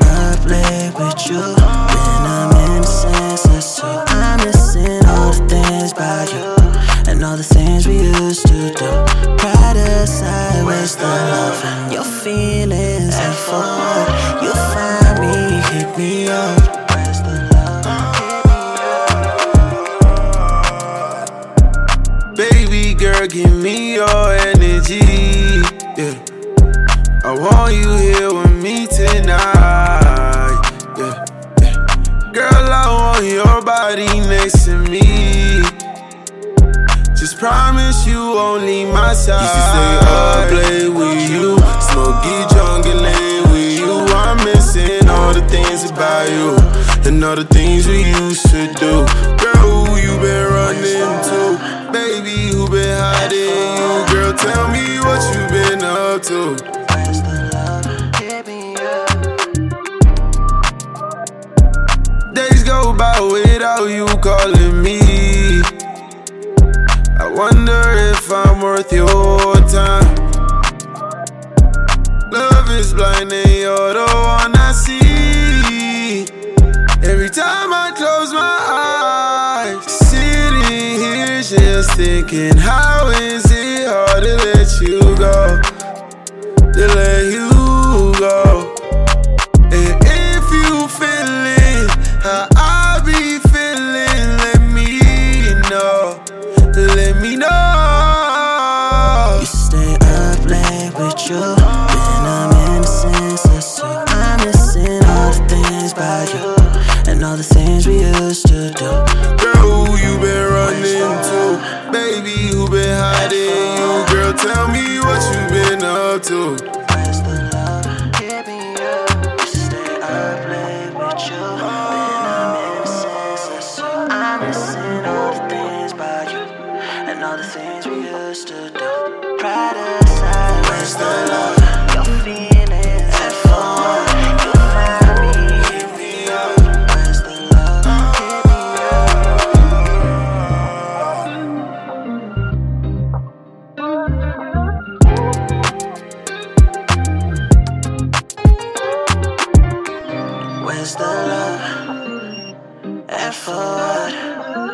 up late with you. When I'm in the senseless too. I'm missing all the things about you and all the things we used to do. Pride aside, where's the love and your feelings and forward? You find me, hit me up. Where's the love? Hit me up. Baby girl, give me your energy. Yeah, I want you here with me tonight. Yeah, yeah. Girl, I want your body next to me. Just promise you won't leave my side. Used to stay up late with you, smoke, get drunk and lay with you. I'm missing all the things about you and all the things we used to do. Girl, who you been running to? Baby, who been hiding you? Girl, tell me what you been up to. Where's the love? Hit me up. Days go by without you calling me. I wonder if I'm worth your time. Love is blind and you're the one I see. Every time I close my eyes, sitting here just thinking, how is it hard to let you go? To let you go. And if you feeling how I be feeling, let me know. Let me know. You stay up late with you. When I'm in the senseless too. I'm missing all the things about you and all the things we used to do. Girl, who you been running to? Baby, who been hiding you? Girl, tell me what you been up to. Where's the love? Hit me up. You stay up late with you. When I'm in the senseless too. I'm missing all the things about you and all the things we used to do. Pride aside, where's the love? Your feelings and forward. You find me, hit me up. Where's the love? Hit me up. Where's the love and forward?